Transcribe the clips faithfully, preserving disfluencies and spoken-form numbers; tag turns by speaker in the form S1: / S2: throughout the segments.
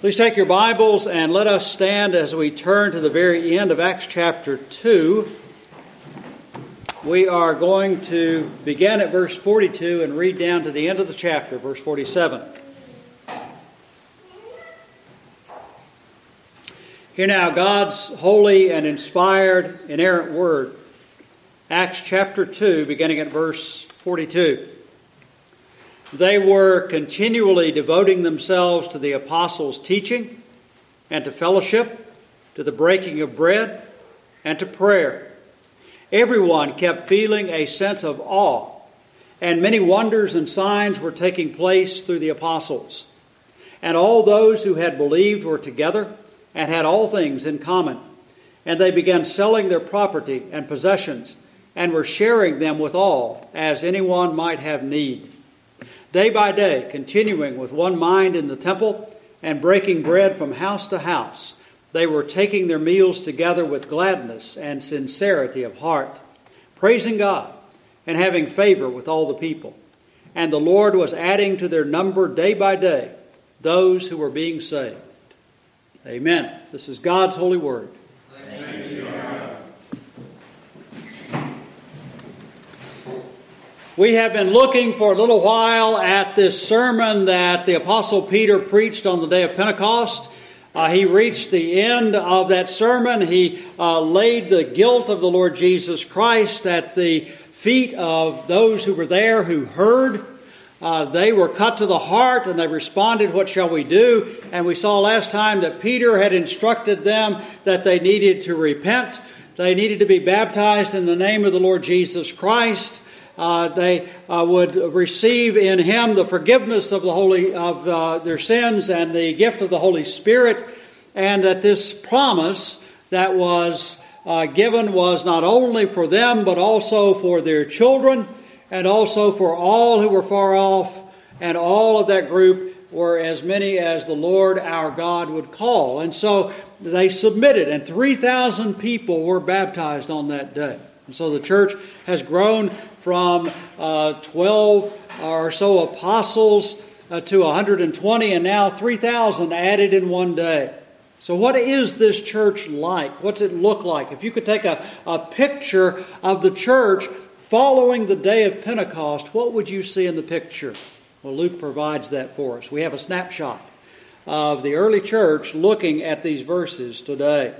S1: Please take your Bibles and let us stand as we turn to the very end of Acts chapter two. We are going to begin at verse forty-two and read down to the end of the chapter, verse forty-seven. Hear now God's holy and inspired, inerrant word. Acts chapter two, beginning at verse forty-two. They were continually devoting themselves to the apostles' teaching and to fellowship, to the breaking of bread, and to prayer. Everyone kept feeling a sense of awe, and many wonders and signs were taking place through the apostles. And all those who had believed were together and had all things in common. And they began selling their property and possessions and were sharing them with all, as anyone might have need. Day by day, continuing with one mind in the temple and breaking bread from house to house, they were taking their meals together with gladness and sincerity of heart, praising God and having favor with all the people. And the Lord was adding to their number day by day those who were being saved. Amen. This is God's holy word.
S2: Thanks be to God.
S1: We have been looking for a little while at this sermon that the Apostle Peter preached on the day of Pentecost. Uh, he reached the end of that sermon. He uh, laid the guilt of the Lord Jesus Christ at the feet of those who were there who heard. Uh, they were cut to the heart and they responded, "What shall we do?" And we saw last time that Peter had instructed them that they needed to repent. They needed to be baptized in the name of the Lord Jesus Christ. Uh, they uh, would receive in Him the forgiveness of the holy of uh, their sins and the gift of the Holy Spirit, and that this promise that was uh, given was not only for them but also for their children and also for all who were far off, and all of that group were as many as the Lord our God would call. And so they submitted, and three thousand people were baptized on that day. And so the church has grown from uh, twelve or so apostles uh, to one hundred twenty, and now three thousand added in one day. So what is this church like? What's it look like? If you could take a, a picture of the church following the day of Pentecost, what would you see in the picture? Well, Luke provides that for us. We have a snapshot of the early church looking at these verses today.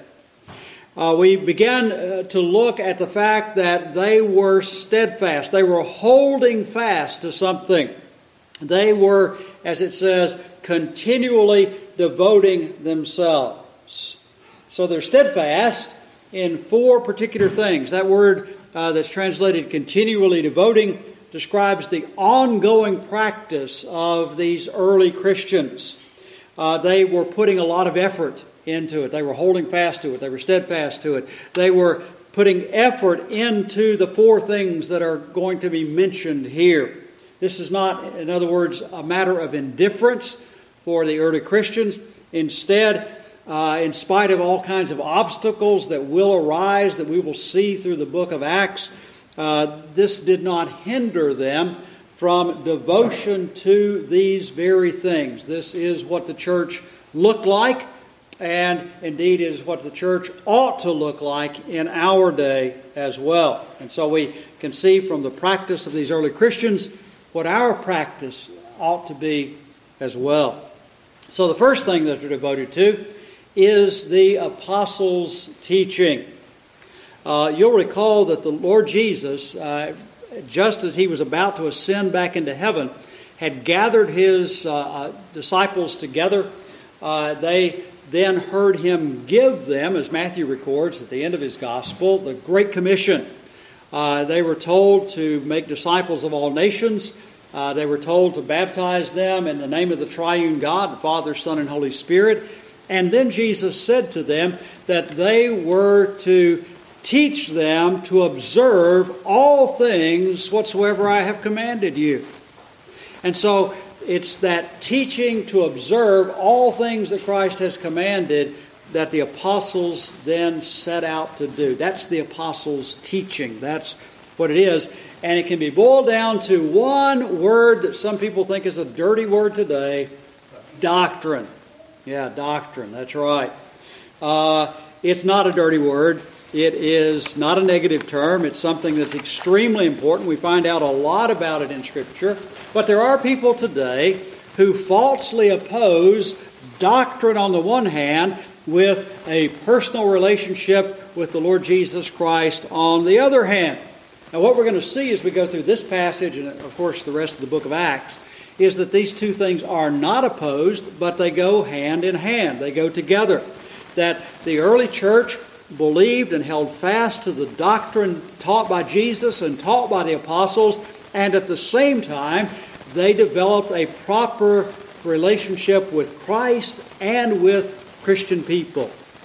S1: Uh, we began uh, to look at the fact that they were steadfast. They were holding fast to something. They were, as it says, continually devoting themselves. So they're steadfast in four particular things. That word uh, that's translated continually devoting describes the ongoing practice of these early Christians. Uh, they were putting a lot of effort into it. They were holding fast to it. They were steadfast to it. They were putting effort into the four things that are going to be mentioned here. This is not, in other words, a matter of indifference for the early Christians. Instead, uh, in spite of all kinds of obstacles that will arise, that we will see through the book of Acts, uh, this did not hinder them from devotion to these very things. This is what the church looked like, and indeed is what the church ought to look like in our day as well. And so we can see from the practice of these early Christians what our practice ought to be as well. So the first thing that they're devoted to is the apostles' teaching. Uh, you'll recall that the Lord Jesus, uh, just as He was about to ascend back into heaven, had gathered His uh, uh, disciples together. Uh, they then heard Him give them, as Matthew records at the end of his gospel, the Great Commission. Uh, they were told to make disciples of all nations. Uh, they were told to baptize them in the name of the triune God, the Father, Son, and Holy Spirit. And then Jesus said to them that they were to teach them to observe all things whatsoever I have commanded you. And so it's that teaching to observe all things that Christ has commanded that the apostles then set out to do. That's the apostles' teaching. That's what it is. And it can be boiled down to one word that some people think is a dirty word today: doctrine. Yeah, doctrine, that's right. Uh, it's not a dirty word. It is not a negative term. It's something that's extremely important. We find out a lot about it in Scripture. But there are people today who falsely oppose doctrine on the one hand with a personal relationship with the Lord Jesus Christ on the other hand. Now what we're going to see as we go through this passage and of course the rest of the book of Acts is that these two things are not opposed, but they go hand in hand. They go together. That the early church believed and held fast to the doctrine taught by Jesus and taught by the apostles, and at the same time they developed a proper relationship with Christ and with Christian people.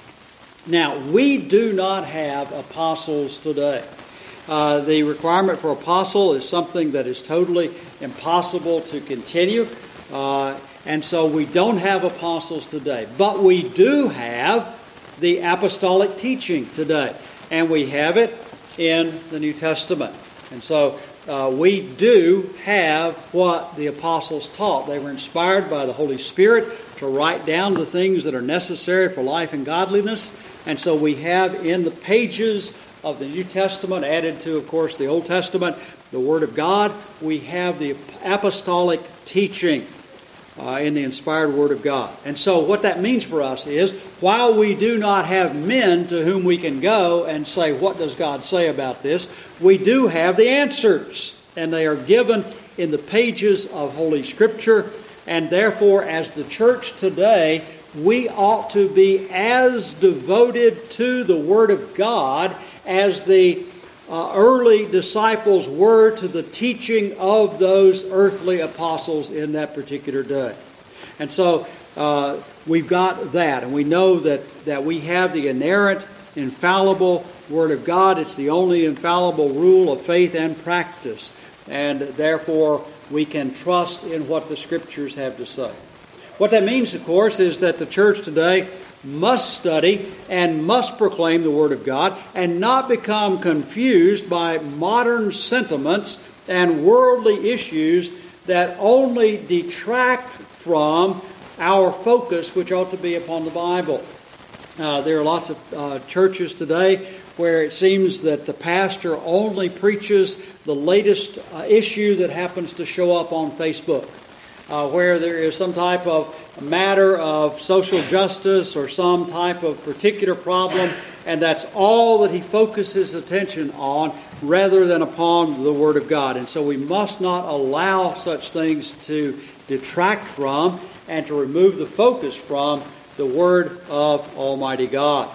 S1: Now, we do not have apostles today. Uh, the requirement for apostle is something that is totally impossible to continue, uh, and so we don't have apostles today. But we do have the apostolic teaching today, and we have it in the New Testament. And so uh, we do have what the apostles taught. They were inspired by the Holy Spirit to write down the things that are necessary for life and godliness. And so we have in the pages of the New Testament, added to, of course, the Old Testament, the Word of God, we have the apostolic teaching uh, in the inspired Word of God. And so what that means for us is, while we do not have men to whom we can go and say, what does God say about this? We do have the answers, and they are given in the pages of Holy Scripture. And therefore, as the church today, we ought to be as devoted to the Word of God as the uh, early disciples were to the teaching of those earthly apostles in that particular day. And so uh, we've got that, and we know that, that we have the inerrant, infallible Word of God. It's the only infallible rule of faith and practice, and therefore we can trust in what the Scriptures have to say. What that means, of course, is that the church today must study and must proclaim the Word of God and not become confused by modern sentiments and worldly issues that only detract from our focus, which ought to be upon the Bible. Uh, there are lots of uh, churches today where it seems that the pastor only preaches the latest uh, issue that happens to show up on Facebook. Uh, where there is some type of matter of social justice or some type of particular problem, and that's all that he focuses attention on rather than upon the Word of God. And so we must not allow such things to detract from and to remove the focus from the Word of Almighty God.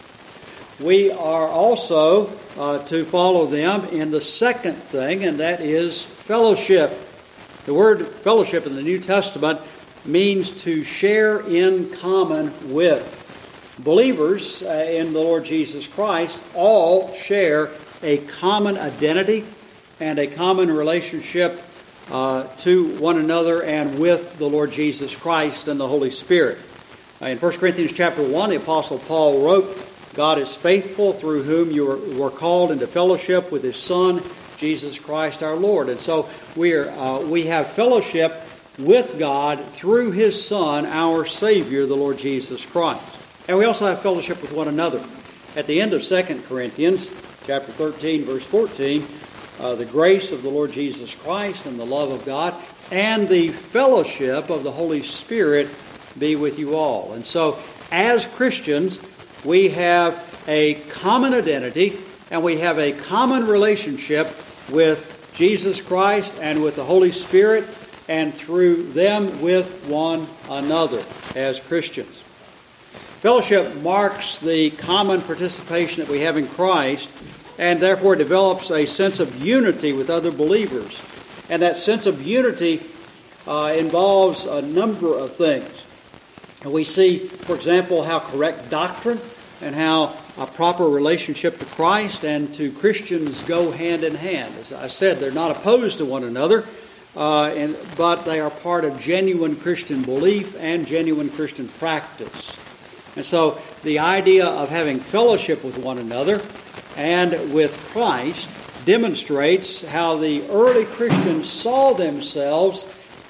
S1: We are also uh, to follow them in the second thing, and that is fellowship. The word fellowship in the New Testament means to share in common with. Believers uh, in the Lord Jesus Christ all share a common identity and a common relationship uh, to one another and with the Lord Jesus Christ and the Holy Spirit. Uh, in First Corinthians chapter one, the Apostle Paul wrote, God is faithful, through whom you were, were called into fellowship with His Son, Jesus Christ our Lord. And so we are uh, we have fellowship with God through His Son, our Savior, the Lord Jesus Christ. And we also have fellowship with one another. At the end of Second Corinthians chapter thirteen, verse fourteen, uh, the grace of the Lord Jesus Christ and the love of God and the fellowship of the Holy Spirit be with you all. And so as Christians, we have a common identity and we have a common relationship with Jesus Christ and with the Holy Spirit, and through them with one another as Christians. Fellowship marks the common participation that we have in Christ, and therefore develops a sense of unity with other believers. And that sense of unity uh, involves a number of things. And we see, for example, how correct doctrine and how a proper relationship to Christ and to Christians go hand in hand. As I said, they're not opposed to one another, uh, and, but they are part of genuine Christian belief and genuine Christian practice. And so the idea of having fellowship with one another and with Christ demonstrates how the early Christians saw themselves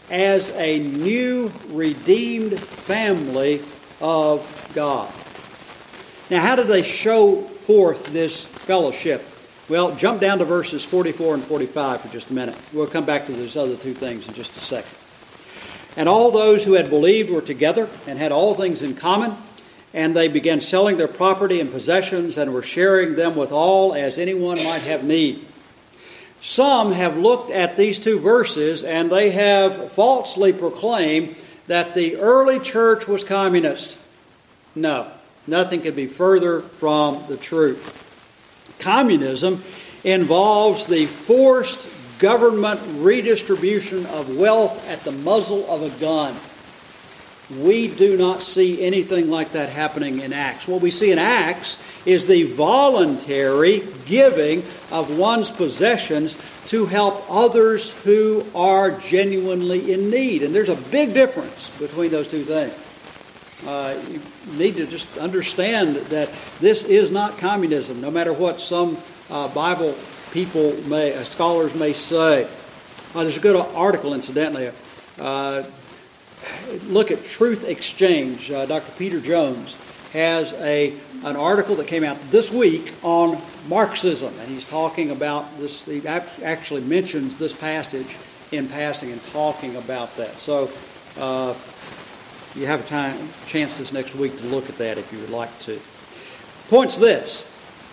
S1: as a new redeemed family of God. Now, how do they show forth this fellowship? Well, jump down to verses forty-four and forty-five for just a minute. We'll come back to those other two things in just a second. And all those who had believed were together and had all things in common, and they began selling their property and possessions and were sharing them with all as anyone might have need. Some have looked at these two verses and they have falsely proclaimed that the early church was communist. No, nothing could be further from the truth. Communism involves the forced government redistribution of wealth at the muzzle of a gun. We do not see anything like that happening in Acts. What we see in Acts is the voluntary giving of one's possessions to help others who are genuinely in need. And there's a big difference between those two things. Uh, you need to just understand that this is not communism, no matter what some uh, Bible people may, uh, scholars may say. Uh, there's a good article, incidentally. Uh, look at Truth Exchange. Uh, Doctor Peter Jones has a an article that came out this week on Marxism, and he's talking about this. He actually mentions this passage in passing and talking about that. So uh, you have a time chance this next week to look at that if you would like to. Point's this.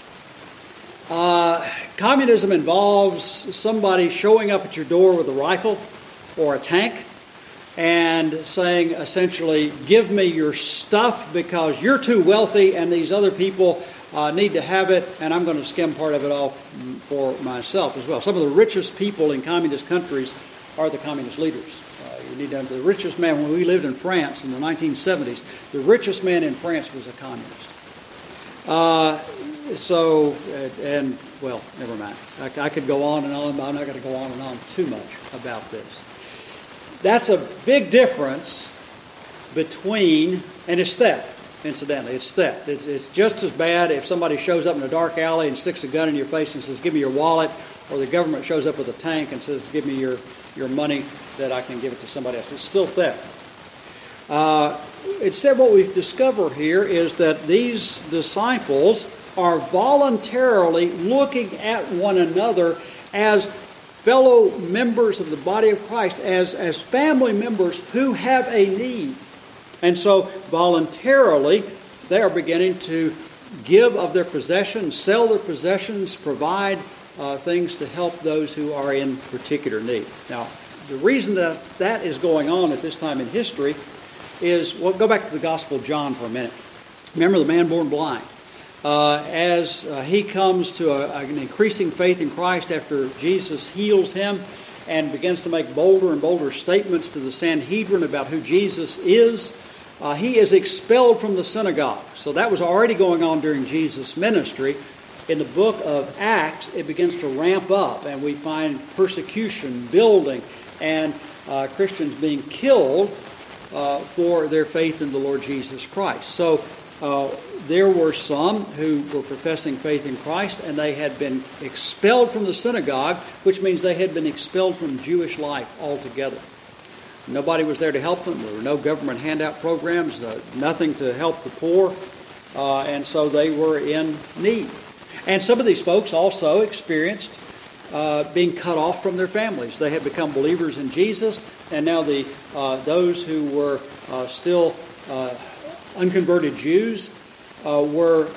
S1: Uh, communism involves somebody showing up at your door with a rifle or a tank and saying essentially, give me your stuff because you're too wealthy and these other people uh, need to have it, and I'm going to skim part of it off for myself as well. Some of the richest people in communist countries are the communist leaders. Uh, you need to know the richest man, when we lived in France in the nineteen seventies, the richest man in France was a communist. Uh, so, and, well, never mind. I, I could go on and on, but I'm not going to go on and on too much about this. That's a big difference between, and it's theft, incidentally, it's theft. It's, it's just as bad if somebody shows up in a dark alley and sticks a gun in your face and says, give me your wallet, or the government shows up with a tank and says, give me your, your money that I can give it to somebody else. It's still theft. Uh, instead, what we've discovered here is that these disciples are voluntarily looking at one another as fellow members of the body of Christ, as, as family members who have a need. And so voluntarily they are beginning to give of their possessions, sell their possessions, provide uh, things to help those who are in particular need. Now, the reason that that is going on at this time in history is, well, go back to the Gospel of John for a minute. Remember the man born blind. Uh, as uh, he comes to a, an increasing faith in Christ after Jesus heals him and begins to make bolder and bolder statements to the Sanhedrin about who Jesus is, uh, he is expelled from the synagogue. So that was already going on during Jesus' ministry. In the book of Acts, it begins to ramp up, and we find persecution building and uh, Christians being killed uh, for their faith in the Lord Jesus Christ. So Uh, there were some who were professing faith in Christ, and they had been expelled from the synagogue, which means they had been expelled from Jewish life altogether. Nobody was there to help them. There were no government handout programs, uh, nothing to help the poor, uh, and so they were in need. And some of these folks also experienced uh, being cut off from their families. They had become believers in Jesus, and now the uh, those who were uh, still uh, unconverted Jews uh, were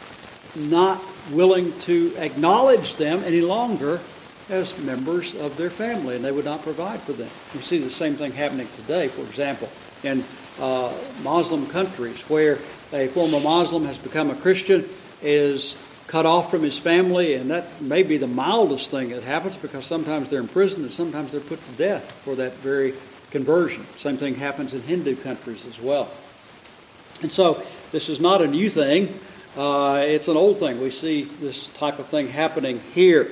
S1: not willing to acknowledge them any longer as members of their family, and they would not provide for them. We see the same thing happening today, for example, in uh, Muslim countries where a former Muslim has become a Christian, is cut off from his family, and that may be the mildest thing that happens because sometimes they're imprisoned and sometimes they're put to death for that very conversion. Same thing happens in Hindu countries as well. And so this is not a new thing. Uh, it's an old thing. We see this type of thing happening here.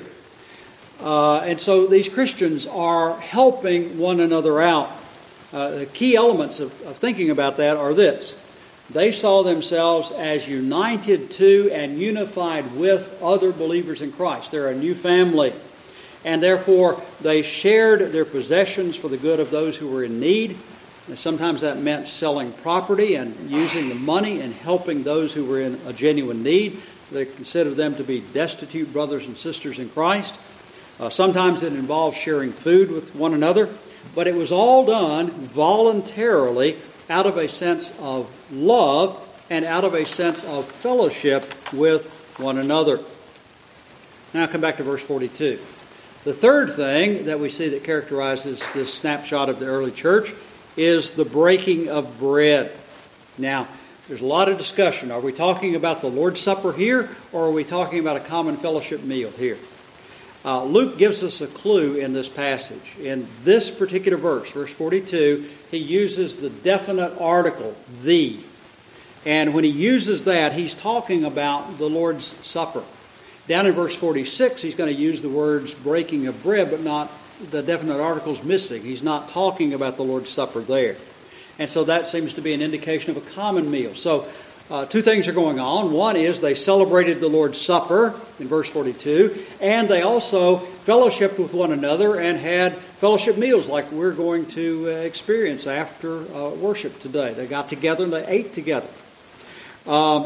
S1: Uh, and so these Christians are helping one another out. Uh, the key elements of, of thinking about that are this. They saw themselves as united to and unified with other believers in Christ. They're a new family. And therefore, they shared their possessions for the good of those who were in need. And sometimes that meant selling property and using the money and helping those who were in a genuine need. They considered them to be destitute brothers and sisters in Christ. Uh, sometimes it involved sharing food with one another. But it was all done voluntarily out of a sense of love and out of a sense of fellowship with one another. Now come back to verse forty-two. The third thing that we see that characterizes this snapshot of the early church is the breaking of bread. Now, there's a lot of discussion. Are we talking about the Lord's Supper here, or are we talking about a common fellowship meal here? Uh, Luke gives us a clue in this passage. In this particular verse, verse forty-two, he uses the definite article, the. And when he uses that, he's talking about the Lord's Supper. Down in verse forty-six, he's going to use the words breaking of bread, but not the definite article's missing. He's not talking about the Lord's Supper there. And so that seems to be an indication of a common meal. So uh, two things are going on. One is they celebrated the Lord's Supper in verse forty-two, and they also fellowshiped with one another and had fellowship meals like we're going to uh, experience after uh, worship today. They got together and they ate together. Um,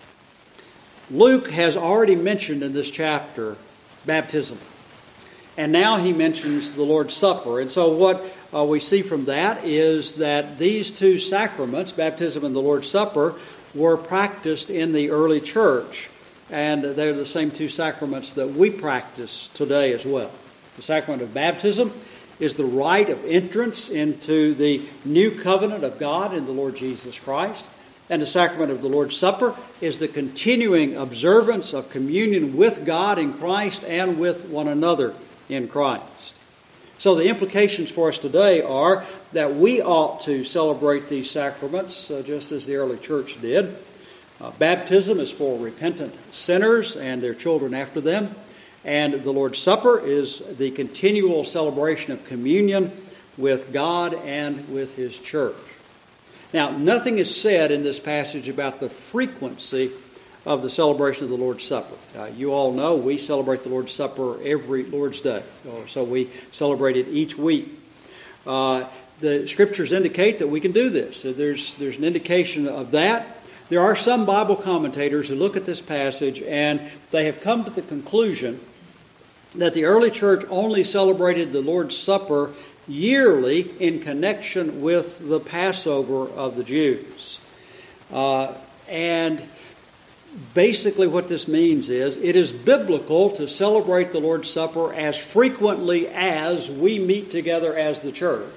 S1: Luke has already mentioned in this chapter baptism. And now he mentions the Lord's Supper. And so what uh, we see from that is that these two sacraments, baptism and the Lord's Supper, were practiced in the early church. And they're the same two sacraments that we practice today as well. The sacrament of baptism is the rite of entrance into the new covenant of God in the Lord Jesus Christ. And the sacrament of the Lord's Supper is the continuing observance of communion with God in Christ and with one another in Christ. So the implications for us today are that we ought to celebrate these sacraments uh, just as the early church did. Uh, baptism is for repentant sinners and their children after them. And the Lord's Supper is the continual celebration of communion with God and with His church. Now, nothing is said in this passage about the frequency of the celebration of the Lord's Supper. Uh, you all know we celebrate the Lord's Supper every Lord's Day, so we celebrate it each week. Uh, the Scriptures indicate that we can do this. So there's, there's an indication of that. There are some Bible commentators who look at this passage and they have come to the conclusion that the early church only celebrated the Lord's Supper yearly in connection with the Passover of the Jews. Uh, and basically what this means is it is biblical to celebrate the Lord's Supper as frequently as we meet together as the church,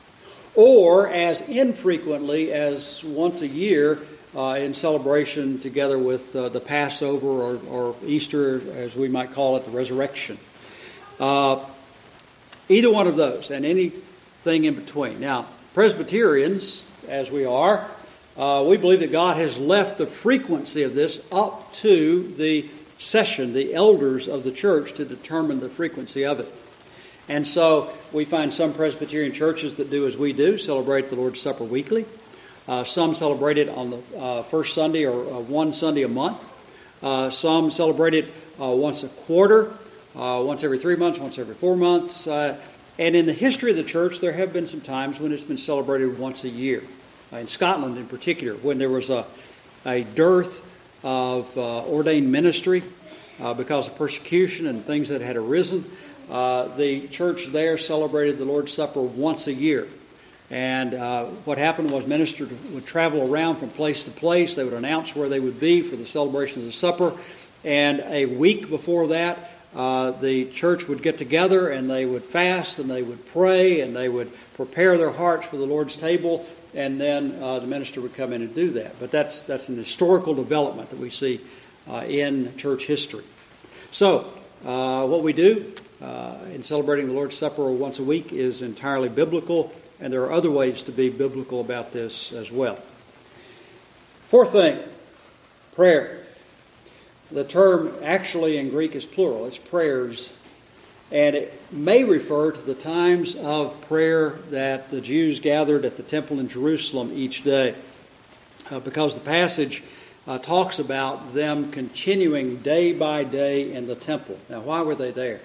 S1: or as infrequently as once a year uh, in celebration together with uh, the Passover or, or Easter, as we might call it, the resurrection. Uh, Either one of those, and anything in between. Now, Presbyterians, as we are, uh, we believe that God has left the frequency of this up to the session, the elders of the church, to determine the frequency of it. And so we find some Presbyterian churches that do as we do, celebrate the Lord's Supper weekly. Uh, some celebrate it on the uh, first Sunday or uh, one Sunday a month. Uh, some celebrate it uh, once a quarter. Uh, once every three months, once every four months. Uh, and in the history of the church, there have been some times when it's been celebrated once a year. Uh, in Scotland in particular, when there was a, a dearth of uh, ordained ministry uh, because of persecution and things that had arisen, uh, the church there celebrated the Lord's Supper once a year. And uh, what happened was ministers would travel around from place to place. They would announce where they would be for the celebration of the supper. And a week before that, Uh, the church would get together and they would fast and they would pray and they would prepare their hearts for the Lord's table, and then uh, the minister would come in and do that. But that's that's an historical development that we see uh, in church history. So uh, what we do uh, in celebrating the Lord's Supper once a week is entirely biblical, and there are other ways to be biblical about this as well. Fourth thing, prayer. The term actually in Greek is plural. It's prayers. And it may refer to the times of prayer that the Jews gathered at the temple in Jerusalem each day. Uh, because the passage uh, talks about them continuing day by day in the temple. Now, why were they there?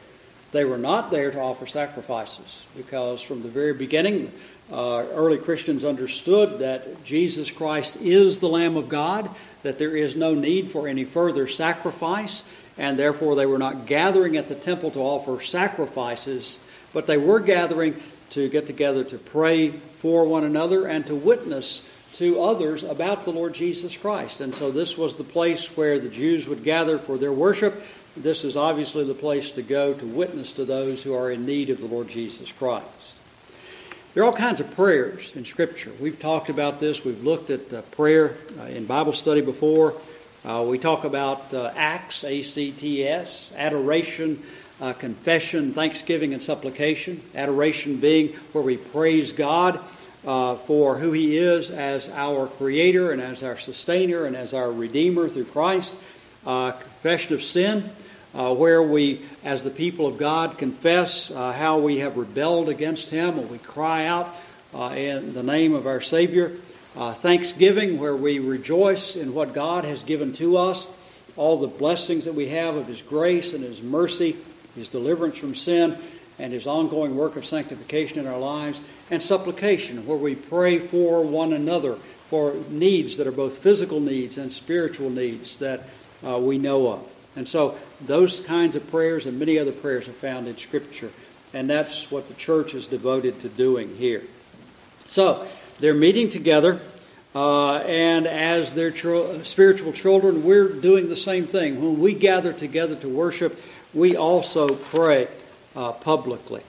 S1: They were not there to offer sacrifices, because from the very beginning, uh, early Christians understood that Jesus Christ is the Lamb of God, that there is no need for any further sacrifice, and therefore they were not gathering at the temple to offer sacrifices, but they were gathering to get together to pray for one another and to witness to others about the Lord Jesus Christ. And so this was the place where the Jews would gather for their worship. This is obviously the place to go to witness to those who are in need of the Lord Jesus Christ. There are all kinds of prayers in Scripture. We've talked about this. We've looked at uh, prayer uh, in Bible study before. Uh, we talk about uh, acts, A C T S, adoration, uh, confession, thanksgiving, and supplication. Adoration being where we praise God uh, for who He is as our Creator and as our Sustainer and as our Redeemer through Christ. Uh, confession of sin, uh, where we, as the people of God, confess uh, how we have rebelled against Him, and we cry out uh, in the name of our Savior. Uh, thanksgiving, where we rejoice in what God has given to us, all the blessings that we have of His grace and His mercy, His deliverance from sin, and His ongoing work of sanctification in our lives. And supplication, where we pray for one another, for needs that are both physical needs and spiritual needs that Uh, we know of. And so those kinds of prayers and many other prayers are found in Scripture. And that's what the church is devoted to doing here. So they're meeting together, uh, and as their tr- spiritual children, we're doing the same thing. When we gather together to worship, we also pray uh, publicly.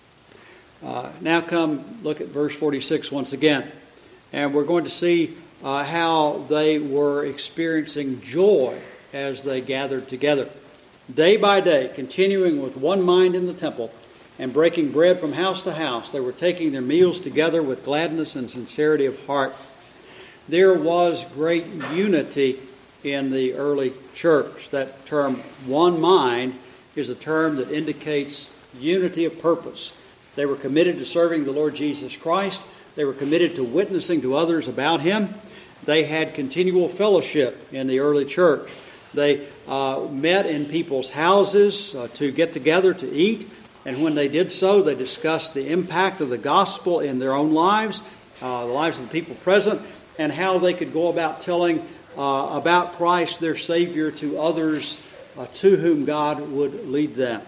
S1: Uh, now come look at verse forty-six once again. And we're going to see uh, how they were experiencing joy as they gathered together. Day by day, continuing with one mind in the temple and breaking bread from house to house, they were taking their meals together with gladness and sincerity of heart. There was great unity in the early church. That term, one mind, is a term that indicates unity of purpose. They were committed to serving the Lord Jesus Christ. They were committed to witnessing to others about Him. They had continual fellowship in the early church. They uh, met in people's houses uh, to get together to eat. And when they did so, they discussed the impact of the gospel in their own lives, uh, the lives of the people present, and how they could go about telling uh, about Christ, their Savior, to others uh, to whom God would lead them.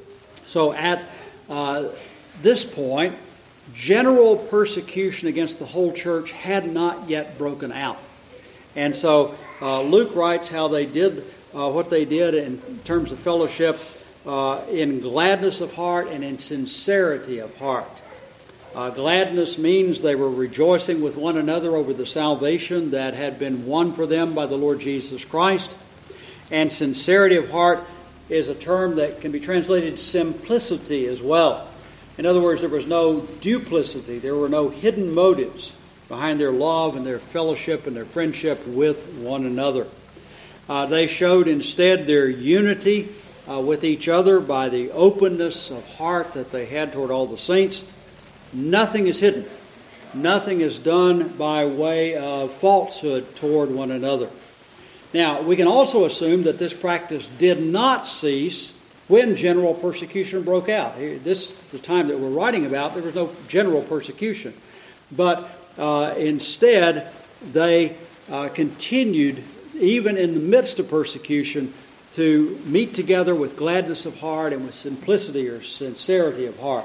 S1: So at uh, this point, general persecution against the whole church had not yet broken out. And so uh, Luke writes how they did uh, what they did in terms of fellowship uh, in gladness of heart and in sincerity of heart. Uh, gladness means they were rejoicing with one another over the salvation that had been won for them by the Lord Jesus Christ. And sincerity of heart is a term that can be translated simplicity as well. In other words, there was no duplicity. There were no hidden motives behind their love and their fellowship and their friendship with one another. Uh, they showed instead their unity uh, with each other by the openness of heart that they had toward all the saints. Nothing is hidden. Nothing is done by way of falsehood toward one another. Now, we can also assume that this practice did not cease when general persecution broke out. This, the time that we're writing about, there was no general persecution. But uh, instead, they uh, continued, even in the midst of persecution, to meet together with gladness of heart and with simplicity or sincerity of heart.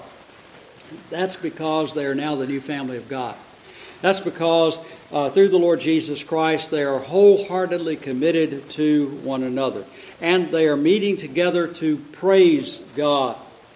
S1: That's because they are now the new family of God. That's because uh, through the Lord Jesus Christ, they are wholeheartedly committed to one another. And they are meeting together to praise God.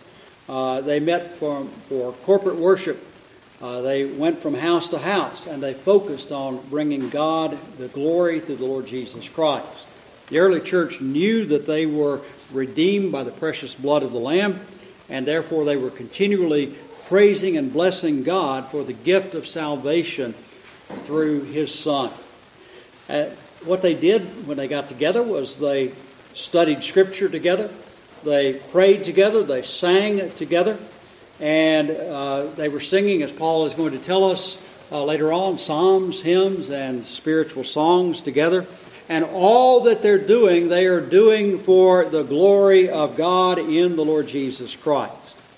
S1: Uh, they met for, for corporate worship. Uh, they went from house to house, and they focused on bringing God the glory through the Lord Jesus Christ. The early church knew that they were redeemed by the precious blood of the Lamb, and therefore they were continually praising and blessing God for the gift of salvation through His Son. Uh, what they did when they got together was they studied Scripture together, they prayed together, they sang together, and uh, they were singing, as Paul is going to tell us uh, later on, psalms, hymns, and spiritual songs together. And all that they're doing, they are doing for the glory of God in the Lord Jesus Christ.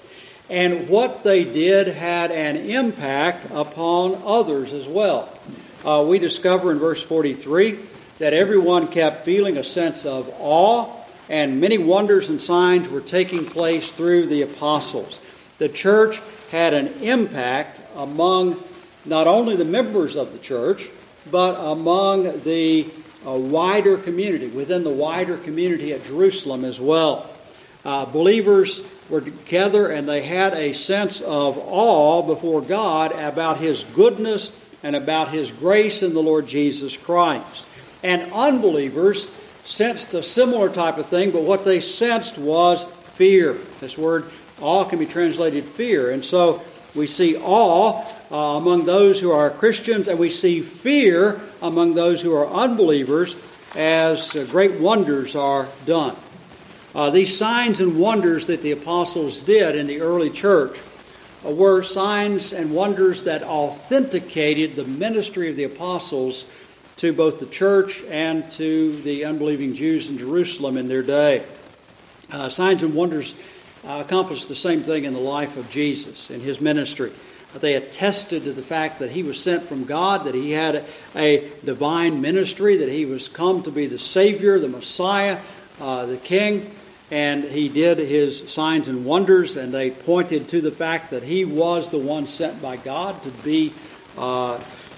S1: And what they did had an impact upon others as well. Uh, we discover in verse forty-three that everyone kept feeling a sense of awe, and many wonders and signs were taking place through the apostles. The church had an impact among not only the members of the church, but among the uh, wider community, within the wider community at Jerusalem as well. Uh, believers were together and they had a sense of awe before God about His goodness and about His grace in the Lord Jesus Christ. And unbelievers sensed a similar type of thing, but what they sensed was fear. This word awe can be translated fear. And so we see awe uh, among those who are Christians, and we see fear among those who are unbelievers as uh, great wonders are done. Uh, these signs and wonders that the apostles did in the early church uh, were signs and wonders that authenticated the ministry of the apostles to both the church and to the unbelieving Jews in Jerusalem in their day. Uh, signs and wonders uh, accomplished the same thing in the life of Jesus in His ministry. They attested to the fact that He was sent from God, that He had a, a divine ministry, that He was come to be the Savior, the Messiah, uh, the King. And He did His signs and wonders, and they pointed to the fact that He was the one sent by God to be, uh,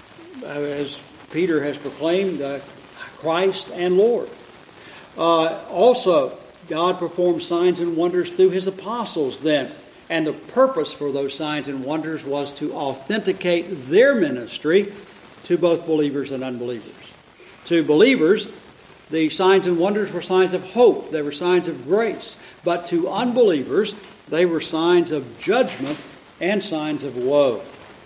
S1: as Peter has proclaimed, uh, Christ and Lord. Uh, also, God performed signs and wonders through His apostles then. And the purpose for those signs and wonders was to authenticate their ministry to both believers and unbelievers. To believers, the signs and wonders were signs of hope. They were signs of grace. But to unbelievers, they were signs of judgment and signs of woe.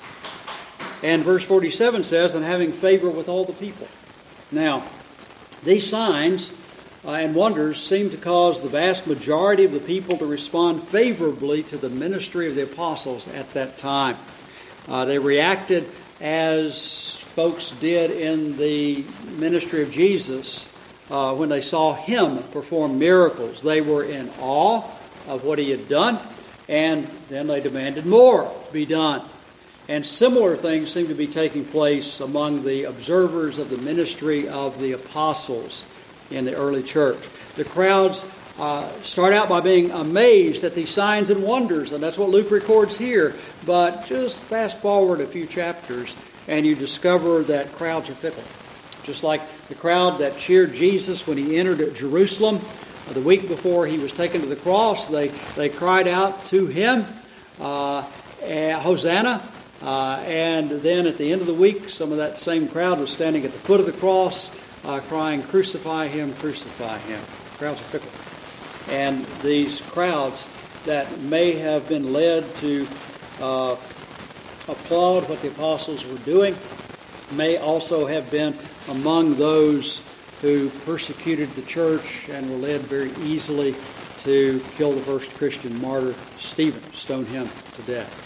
S1: And verse forty-seven says, and having favor with all the people. Now, these signs uh, and wonders seem to cause the vast majority of the people to respond favorably to the ministry of the apostles at that time. Uh, they reacted as folks did in the ministry of Jesus uh, when they saw Him perform miracles. They were in awe of what He had done, and then they demanded more to be done. And similar things seem to be taking place among the observers of the ministry of the apostles in the early church. The crowds uh, start out by being amazed at these signs and wonders, and that's what Luke records here. But just fast forward a few chapters, and you discover that crowds are fickle. Just like the crowd that cheered Jesus when He entered at Jerusalem uh, the week before He was taken to the cross, they, they cried out to Him, uh, Hosanna. Uh, and then at the end of the week, some of that same crowd was standing at the foot of the cross, uh, crying, "Crucify Him, crucify Him." Crowds are fickle. And these crowds that may have been led to uh, applaud what the apostles were doing may also have been among those who persecuted the church and were led very easily to kill the first Christian martyr, Stephen, stone him to death.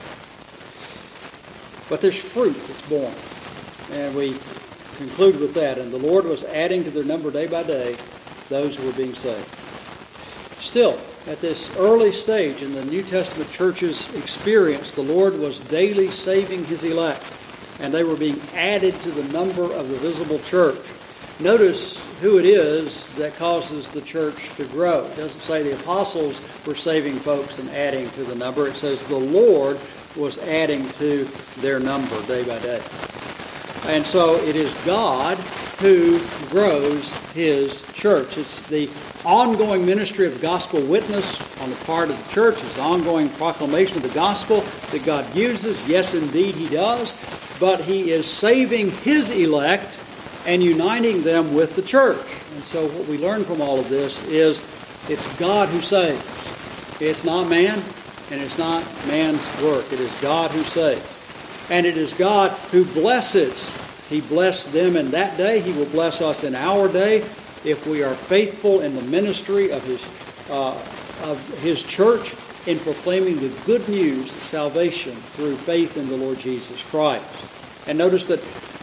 S1: But there's fruit that's born. And we conclude with that. And the Lord was adding to their number day by day those who were being saved. Still, at this early stage in the New Testament church's experience, the Lord was daily saving His elect. And they were being added to the number of the visible church. Notice who it is that causes the church to grow. It doesn't say the apostles were saving folks and adding to the number. It says the Lord was adding to their number day by day. And so it is God who grows His church. It's the ongoing ministry of gospel witness on the part of the church. It's the ongoing proclamation of the gospel that God uses. Yes, indeed, He does. But He is saving His elect and uniting them with the church. And so what we learn from all of this is it's God who saves. It's not man, and it's not man's work. It is God who saves. And it is God who blesses. He blessed them in that day. He will bless us in our day if we are faithful in the ministry of His uh, of His church in proclaiming the good news of salvation through faith in the Lord Jesus Christ. And notice that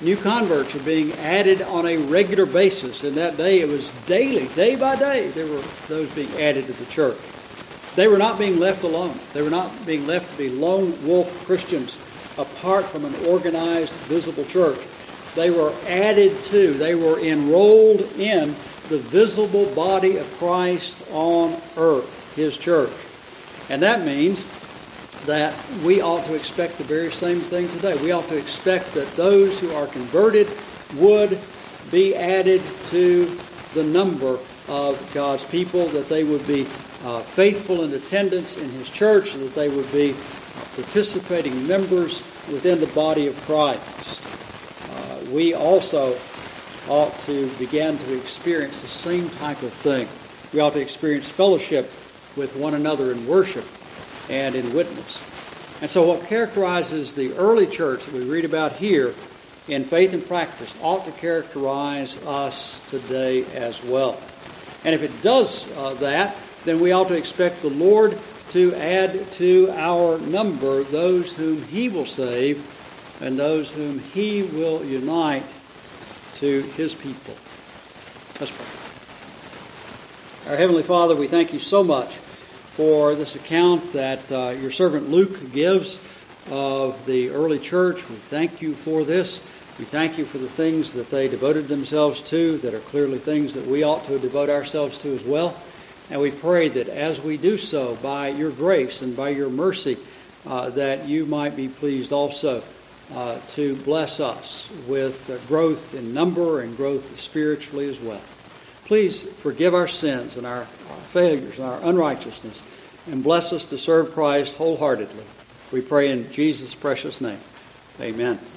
S1: New converts are being added on a regular basis. In that day, it was daily, day by day, there were those being added to the church. They were not being left alone. They were not being left to be lone wolf Christians apart from an organized, visible church. They were added to, they were enrolled in the visible body of Christ on earth, His church. And that means that we ought to expect the very same thing today. We ought to expect that those who are converted would be added to the number of God's people, that they would be uh, faithful in attendance in His church, and that they would be participating members within the body of Christ. Uh, we also ought to begin to experience the same type of thing. We ought to experience fellowship with one another in worship and in witness. And so what characterizes the early church that we read about here in faith and practice ought to characterize us today as well. And if it does uh, that, then we ought to expect the Lord to add to our number those whom He will save and those whom He will unite to His people. Let's pray. Our Heavenly Father, we thank You so much for this account that uh, Your servant Luke gives of the early church. We thank You for this. We thank You for the things that they devoted themselves to that are clearly things that we ought to devote ourselves to as well. And we pray that as we do so, by Your grace and by Your mercy, uh, that You might be pleased also uh, to bless us with uh, growth in number and growth spiritually as well. Please forgive our sins and our, our failures and our unrighteousness, and bless us to serve Christ wholeheartedly. We pray in Jesus' precious name. Amen.